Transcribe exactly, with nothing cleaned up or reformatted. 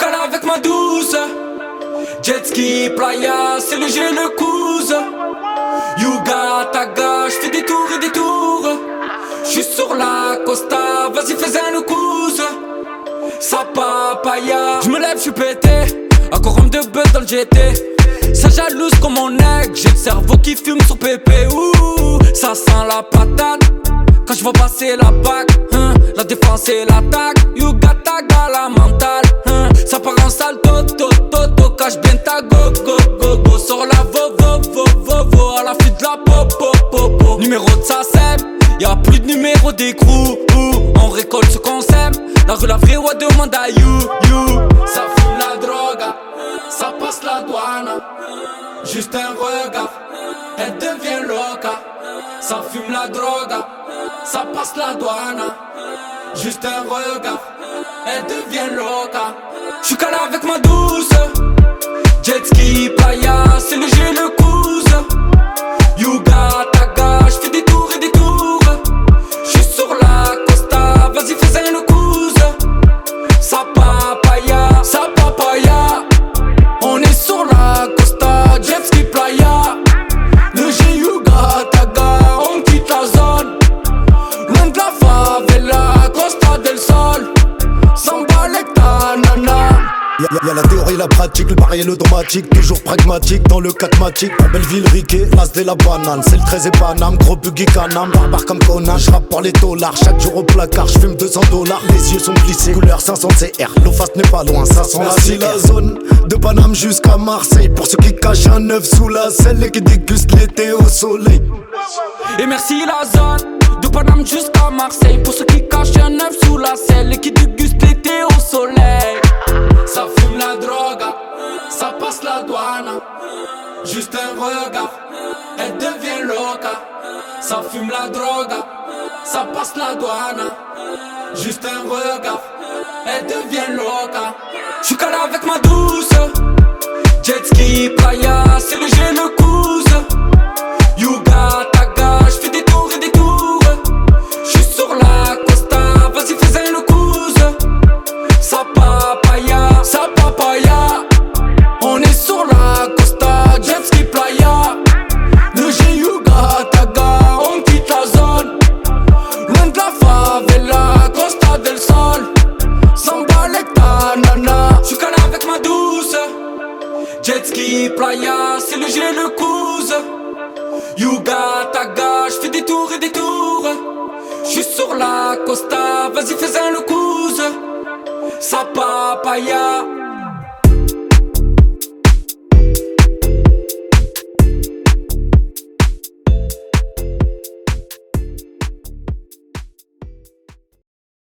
calé avec ma douce. Jet ski, playa, c'est le G, le couze. Yuga, taga, j'fais des tours et des tours. J'suis sur la costa, vas-y fais un le couze. Sa papaya, j'me lève, j'suis pété. Encore homme de buzz dans le G T. Ça jalouse comme mon aigle, j'ai le cerveau qui fume sur pépé. Ouh, ça sent la patate. Quand je vois passer la bague, hein, la défense et l'attaque. Yuga taga la mentale, hein, ça part en salle, toto, toto. Cache bien ta go, go, go, go. Sors la vo, vo, vo, vo, vo. À la fuite de la popo, popo. Numéro de sa sème, y'a plus de numéro d'écrou. On récolte ce qu'on sème. La rue la vraie, ouais, demande à you, you. Ça fume la drogue, ça passe la douane. Juste un regard, elle devient loca. Ça fume la drogue, ça passe la douane. Juste un regard, elle devient loca. J'suis calé avec ma douce. Jet ski, playa, c'est le G, le couze. Yuga, taga, j'fais des tours et des tours. J'suis sur la costa, vas-y fais un le couze. Sa papaya, sa papaya. On est sur la costa, jet ski, playa. Le G, Yuga, taga, on quitte la zone. Loin de la favela, Costa del Sol. Samba ta nana. Y'a, y'a la théorie et la pratique, le pari et le dramatique. Toujours pragmatique dans le catmatique. Pour Belleville, Riquet, l'as de la banane. C'est le treize et Paname, gros buggy canam. Barbare comme Conan, j'rappe par les dollars. Chaque jour au placard, j'fume deux cents dollars. Les yeux sont glissés, couleur cinq cents C R. L'eau face n'est pas loin, ça sent la C R. La zone de Paname jusqu'à Marseille. Pour ceux qui cachent un œuf sous la selle et qui dégustent l'été au soleil. Et merci la zone de Paname jusqu'à Marseille. Pour ceux qui cachent un œuf sous la selle et qui dégustent l'été au soleil. Ça fume la drogue, ça passe la douane. Juste un regard, elle devient loca. Ça fume la drogue, ça passe la douane. Juste un regard, elle devient loca. J'suis calé avec ma douce. Jet ski, playa, c'est le G, le couze. Yuga, taga, j'fais des tours et des tours. J'suis sur la costa, vas-y fais un le couze. Sa papaya, sa papaya. On est sur la costa, jet ski, playa. Le G, Yuga, taga, on quitte la zone. Loin de la favela, Costa del Sol. Samba ta nana. J'suis calé avec ma douce. Jet ski, playa, c'est le G, le couze. Yuga, taga, j'fais des tours et des tours. J'suis sur la costa, vas-y fais un le couze. Sa papaya.